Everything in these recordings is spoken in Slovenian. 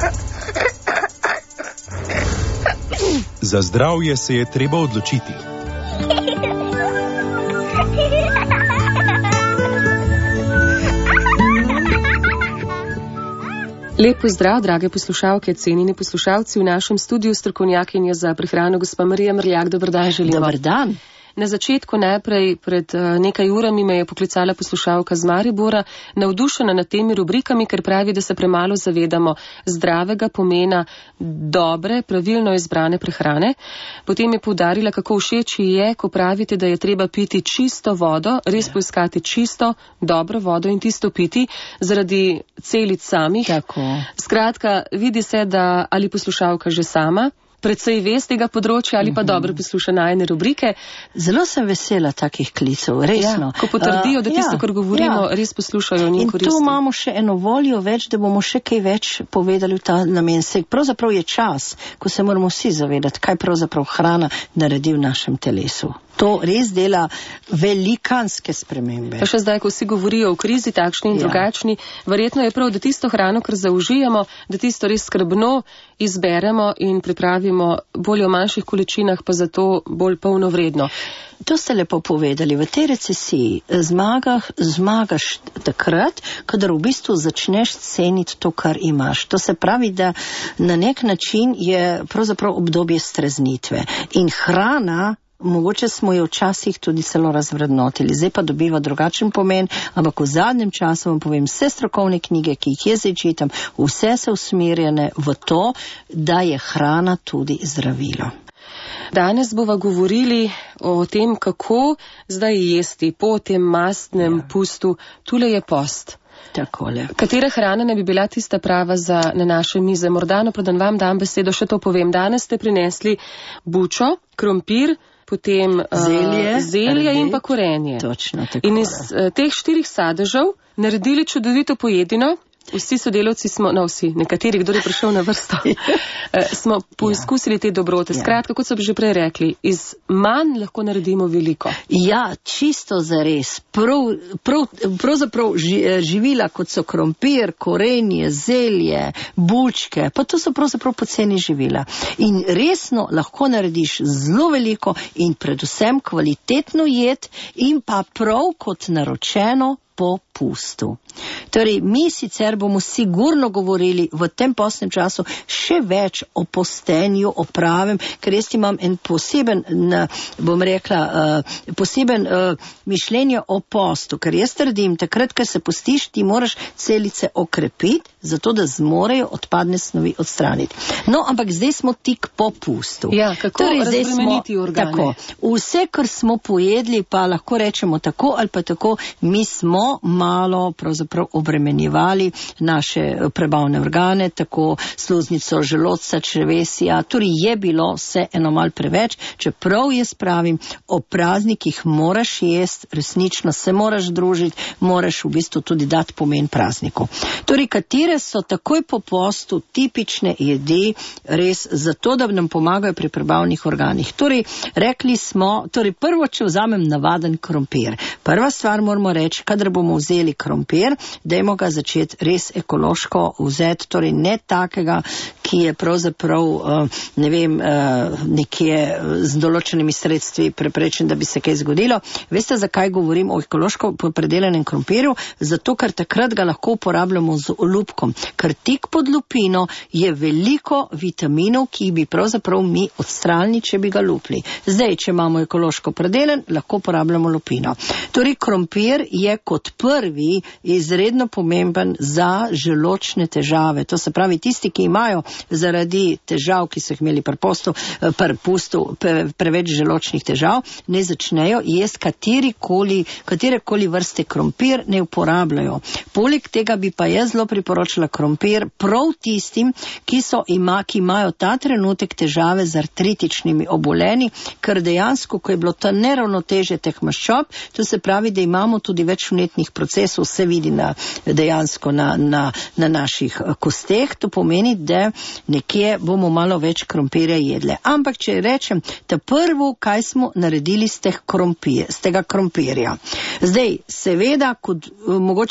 Za zdravje se je treba odločiti. Lep pozdrav, drage poslušalke, cenjeni poslušalci, v našem studiu strokovnjakinja za prehrano gospa Marija Mrljak. Dober dan želimo. Dober dan. Na začetku najprej pred nekaj urami me je poklicala poslušalka z Maribora, navdušena nad temi rubrikami, ker pravi, da se premalo zavedamo zdravega pomena dobre, pravilno izbrane prehrane. Potem je poudarila, kako všeč je, ko pravite, da je treba piti čisto vodo, res poiskati čisto, dobro vodo in tisto piti zaradi celic samih. Tako. Skratka, vidi se, da ali poslušalka že sama predvsej ve z tega področja ali pa dobro posluša najine rubrike. Zelo sem vesela takih klicev, resno. Ja, ko potrdijo, da tisto, kar govorimo, res poslušajo in koristijo. In tu imamo še eno voljo več, da bomo še kaj več povedali v ta namen. Pravzaprav je čas, ko se moramo vsi zavedati, kaj pravzaprav hrana naredi v našem telesu. To res dela velikanske spremembe. Pa še zdaj, ko vsi govorijo o krizi, takšni in drugačni, verjetno je prav, da tisto hrano, kar zaužijemo, da tisto res skrbno izberemo in pripravimo bolj v manjših količinah, pa zato bolj polnovredno. To ste lepo povedali. V tej recesiji zmagaš takrat, kadar v bistvu začneš ceniti to, kar imaš. To se pravi, da na nek način je pravzaprav obdobje streznitve. In hrana, mogoče smo jo včasih tudi celo razvrednotili, zdaj pa dobiva drugačen pomen, ampak v zadnjem času vam povem, vse strokovne knjige, ki jih jaz zdaj čitam, vse so usmerjene v to, da je hrana tudi zdravilo. Danes bova govorili o tem, kako zdaj jesti po tem mastnem pustu. Tule je post. Takole. Katera hrana ne bi bila tista prava za na naše mize? Morda preden vam dam besedo, še to povem. Danes ste prinesli bučo, krompir, potem zelje in pa korenje. Točno, tako. In iz teh 4 sadežev naredili čudovito pojedino. Vsi sodelavci smo, nekateri, kdo je prišel na vrsto, smo poizkusili te dobrote. Skratka, kot so že prej rekli, iz manj lahko naredimo veliko. Ja, čisto zares. Pravzaprav živila, kot so krompir, korenje, zelje, bučke, pa to so pravzaprav poceni živila. In resno lahko narediš zelo veliko in predvsem kvalitetno jed in pa prav kot naročeno po pustu. Torej, mi sicer bomo sigurno govorili v tem postnem času še več o postenju, o pravem, ker jaz imam en poseben, poseben mišljenje o postu, ker jaz trdim, takrat, ko se postiš, ti moraš celice okrepiti, zato da zmorejo odpadne snovi odstraniti. No, ampak zdaj smo tik po pustu. Ja, kako razbremeniti organe? Tako, vse, kar smo pojedli, pa lahko rečemo tako ali pa tako, mi smo malo pravzaprav obremenjevali naše prebavne organe, tako sluznico, želodca, črevesja, torej je bilo vse eno mal preveč, čeprav jaz pravim, o praznikih moraš jesti, resnično se moraš družiti, moraš v bistvu tudi dati pomen prazniku. Torej, katere so takoj po postu tipične jedi, res zato, da nam pomagajo pri prebavnih organih. Torej, rekli smo, prvo, če vzamem navaden krompir. Prva stvar moramo reči, kadar bomo vzeli krompir, dajmo ga začeti res ekološko vzeti, torej ne takega, ki je pravzaprav, nekje z določenimi sredstvi preprečen, da bi se kaj zgodilo. Veste, zakaj govorim o ekološko predelanem krompirju? Zato, ker takrat ga lahko uporabljamo z olupkom, ker tik pod lupino je veliko vitaminov, ki bi pravzaprav mi odstranili, če bi ga lupli. Zdaj, če imamo ekološko predelen, lahko uporabljamo lupino. Torej, krompir je kot prvi izredno pomemben za želodčne težave. To se pravi, tisti, ki imajo zaradi težav, ki so jih imeli pri pustu, preveč želodčnih težav, ne začnejo jesti katerekoli vrste krompir, ne uporabljajo. Poleg tega bi pa jaz zelo priporočila krompir prav tistim, ki imajo ta trenutek težave z artritičnimi obolenji, ker dejansko, ko je bilo ta neravnotežje teh maščob, to se pravi, da imamo tudi več vnetnih procesov, se vidi dejansko na naših kosteh, to pomeni, da nekje bomo malo več krompirja jedle. Ampak, če rečem, ta prvo, kaj smo naredili z tega krompirja. Zdaj, seveda, kot mogoče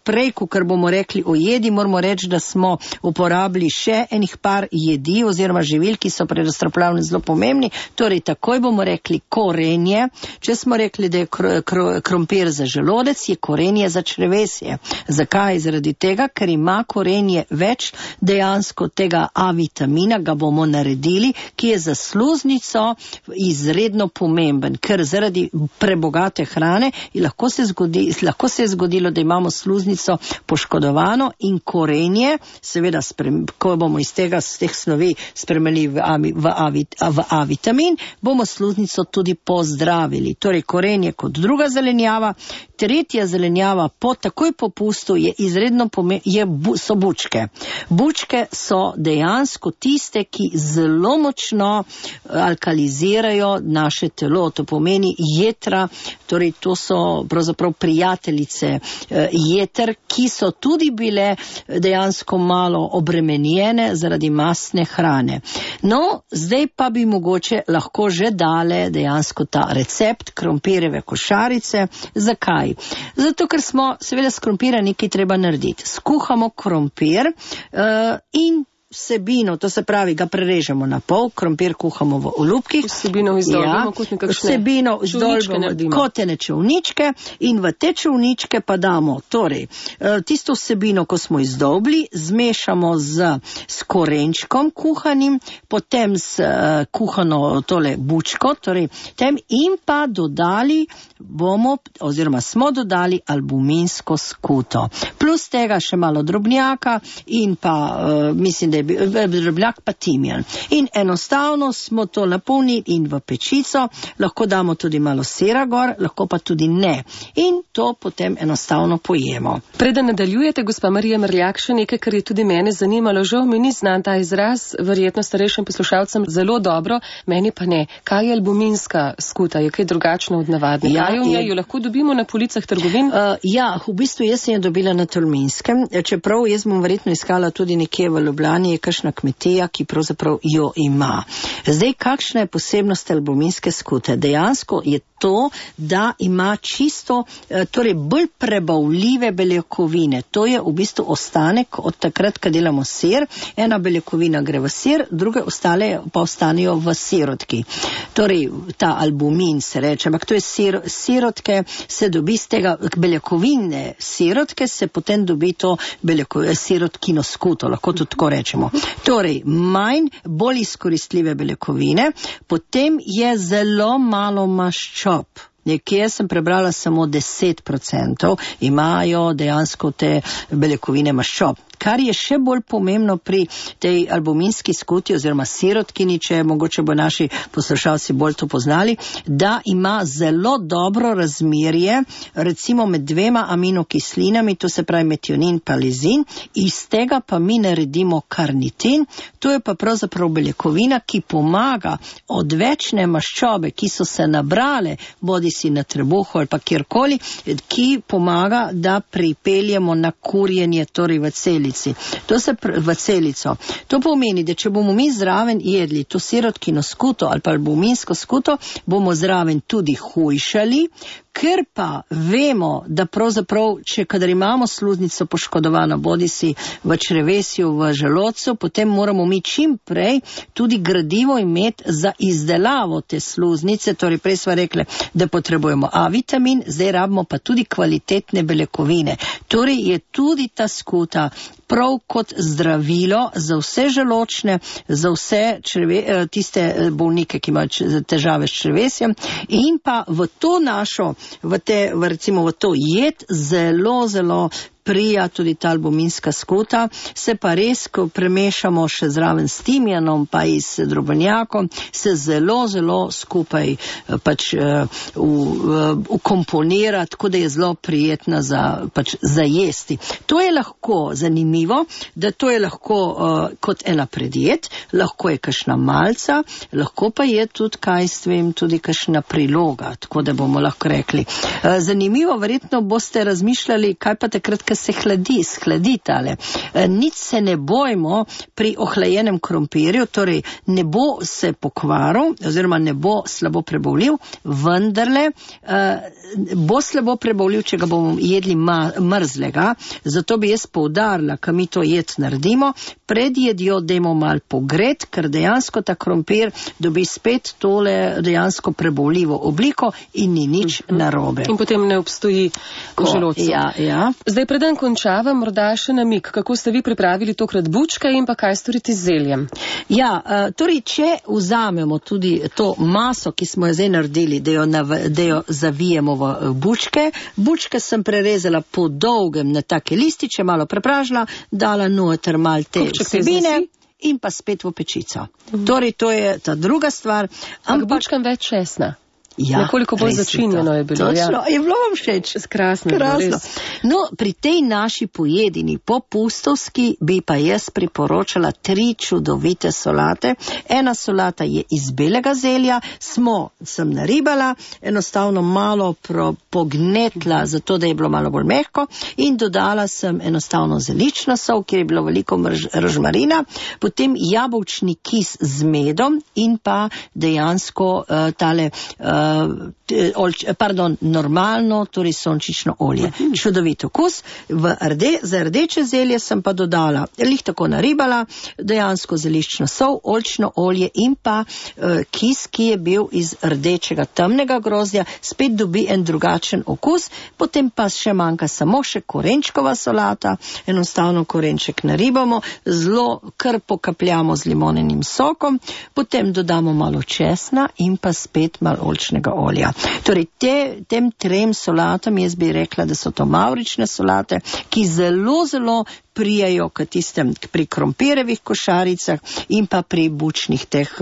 prej, ker bomo rekli o jedi, moramo reči, da smo uporabili še enih par jedi oziroma živil, ki so pri razstrupljavljanju zelo pomembni. Torej, takoj bomo rekli korenje. Če smo rekli, da je krompir za želodec, je korenje za črevesje. Zakaj? Zaradi tega, ker ima korenje več dejansko tega A vitamina, ga bomo naredili, ki je za sluznico izredno pomemben, ker zaradi prebogate hrane lahko se je zgodilo, da imamo sluznico poškodovano in korenje, seveda, ko bomo iz teh snovi spremenili v A vitamin, bomo sluznico tudi pozdravili. Torej, korenje kot druga zelenjava. Tretja zelenjava takoj po pustu je izredno so bučke. Bučke so dejansko tiste, ki zelo močno alkalizirajo naše telo. To pomeni jetra, torej to so pravzaprav prijateljice jeter, ki so tudi bile dejansko malo obremenjene zaradi mastne hrane. No, zdaj pa bi mogoče lahko že dale dejansko ta recept krompirjeve košarice. Zakaj? Zato, ker seveda s krompira nekaj treba narediti. Skuhamo krompir in vsebino, to se pravi, ga prerežemo na pol, krompir kuhamo v olupkih. Vsebino izdolbimo, kot nekakšne čevničke, kot ene čevničke, in v te čevničke pa damo, torej, tisto vsebino, ko smo izdolbli, zmešamo s korenčkom kuhanim, potem s kuhano tole bučko, torej, in pa dodali smo dodali albuminsko skuto. Plus tega še malo drobnjaka in pa, mislim, da je drobnjak pa timijan. In enostavno smo to napolnili in v pečico, lahko damo tudi malo sira gor, lahko pa tudi ne. In to potem enostavno pojemo. Preden nadaljujete, gospa Marija Mrljak, še nekaj, kar je tudi mene zanimalo, žal mi ni znan ta izraz, verjetno starejšim poslušalcem zelo dobro, meni pa ne. Kaj je albuminska skuta? Je kaj drugačno od navadne? Jo lahko dobimo na policah trgovin? V bistvu jaz sem jo dobila na Tolminskem, čeprav jaz bom verjetno iskala tudi nekje v Ljubljani, je kakšna kmetija, ki pravzaprav jo ima. Zdaj, kakšna je posebnost albuminske skute? Dejansko je to, da ima čisto, torej bolj prebavljive beljakovine. To je v bistvu ostanek od takrat, ko delamo sir. Ena beljakovina gre v sir, druge ostale pa ostanejo v sirotki. Torej, ta albumin se reče, ampak to je sirotke, se dobi z tega beljakovine sirotke, se potem dobi to sirotkino skuto, lahko tudi tako rečemo. Torej, bolj izkoristljive beljakovine, potem je zelo malo maščob. Nekje sem prebrala samo 10% imajo dejansko te beljakovine maščob. Kar je še bolj pomembno pri tej albuminski skuti oziroma sirotkini, če mogoče bo naši poslušalci bolj to poznali, da ima zelo dobro razmerje recimo med dvema aminokislinami, to se pravi metionin pa lizin, iz tega pa mi naredimo karnitin, to je pa pravzaprav beljakovina, ki pomaga odvečne maščobe, ki so se nabrale, bodisi na trebuhu ali pa kjerkoli, ki pomaga, da pripeljemo na kurjenje, torej v v celico. To pomeni, da če bomo mi zraven jedli to sirotkino skuto ali pa albuminsko skuto, bomo zraven tudi hujšali, ker pa vemo, da pravzaprav, kadar imamo sluznico poškodovano, bodisi v črevesju, v želodcu, potem moramo mi čim prej tudi gradivo imeti za izdelavo te sluznice, torej prej sva rekli, da potrebujemo A vitamin, zdaj rabimo pa tudi kvalitetne beljakovine. Torej je tudi ta skuta prav kot zdravilo za vse želočne, za vse tiste bolnike, ki imajo težave s črevesjem, in pa v to našo, recimo v to jed zelo, zelo prija tudi ta albuminska skuta, se pa res, ko premešamo še zraven s timijanom pa i s drobnjakom, se zelo, zelo skupaj ukomponira, tako da je zelo prijetna za jesti. To je lahko zanimivo, da to je lahko kot ena predjed, lahko je kakšna malca, lahko pa je tudi kakšna priloga, tako da bomo lahko rekli. Zanimivo, verjetno boste razmišljali, kaj pa takrat, ko se shladi tale. Nič se ne bojmo pri ohlajenem krompirju, torej ne bo se pokvaril oziroma ne bo slabo prebavljiv, vendarle bo slabo prebavljiv, če ga bomo jedli mrzlega. Zato bi jaz poudarila, ko mi to jed naredimo, pred jedjo dajmo malo pogret, ker dejansko ta krompir dobi spet tole dejansko prebavljivo obliko in ni nič narobe. In potem ne obstoji v želodcu. Ja. Zdaj preden končavam, morda še namig, kako ste vi pripravili tokrat bučke in pa kaj storiti z zeljem? Ja, torej, če vzamemo tudi to maso, ki smo jo zdaj naredili, da jo zavijemo v bučke. Bučke sem prerezala po dolgem na take lističe, malo prepražila, dala noter malo te vsebine in pa spet v pečico. Torej, to je ta druga stvar. Ampak bučkam več česna. Ja, nekoliko bolj začinjeno je bilo. Točno, je bilo vam všeč. Krasno. No, pri tej naši pojedini popustovski bi pa jaz priporočala 3 čudovite solate. Ena solata je iz belega zelja, sem naribala, enostavno malo pognetla, zato da je bilo malo bolj mehko, in dodala sem enostavno zelično sol, kjer je bilo veliko rožmarina, potem jabolčni kis z medom in pa dejansko normalno, torej sončično olje. Čudovit okus. Za rdeče zelje sem pa dodala, lih tako naribala, dejansko zeliščno sol, oljčno olje in pa kis, ki je bil iz rdečega temnega grozdja, spet dobi en drugačen okus, potem pa še manjka samo še korenčkova solata, enostavno korenček naribamo, zelo kar pokapljamo z limonenim sokom, potem dodamo malo česna in pa spet malo oljčnega olja. Torej, tem 3 solatam jaz bi rekla, da so to mavrične solate, ki zelo, zelo prijajo pri krompirjevih košaricah in pa pri bučnih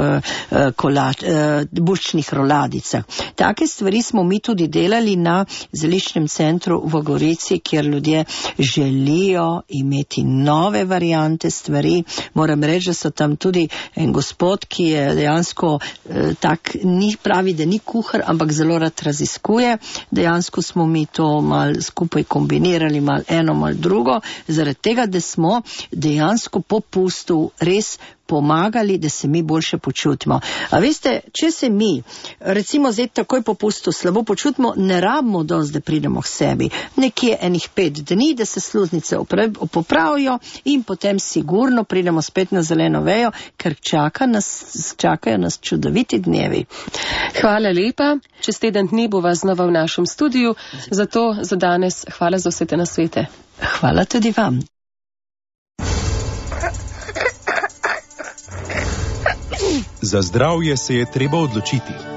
bučnih roladicah. Take stvari smo mi tudi delali na zeliščnem centru v Gorici, kjer ljudje želijo imeti nove variante stvari. Moram reči, da so tam tudi en gospod, ki je dejansko pravi, da ni kuhar, ampak zelo rad raziskuje. Dejansko smo mi to malo skupaj kombinirali, malo eno, malo drugo, zaradi tega, da smo dejansko po pustu res pomagali, da se mi boljše počutimo. A veste, če se mi, recimo zdaj takoj po pustu slabo počutimo, ne rabimo dosti, da pridemo k sebi. Nekje enih 5 dni, da se sluznice popravijo in potem sigurno pridemo spet na zeleno vejo, ker čakajo nas čudoviti dnevi. Hvala lepa. Čez teden dni bova znova v našem studiu. Zato za danes hvala za vse te nasvete. Hvala tudi vam. Za zdravje se je treba odločiti.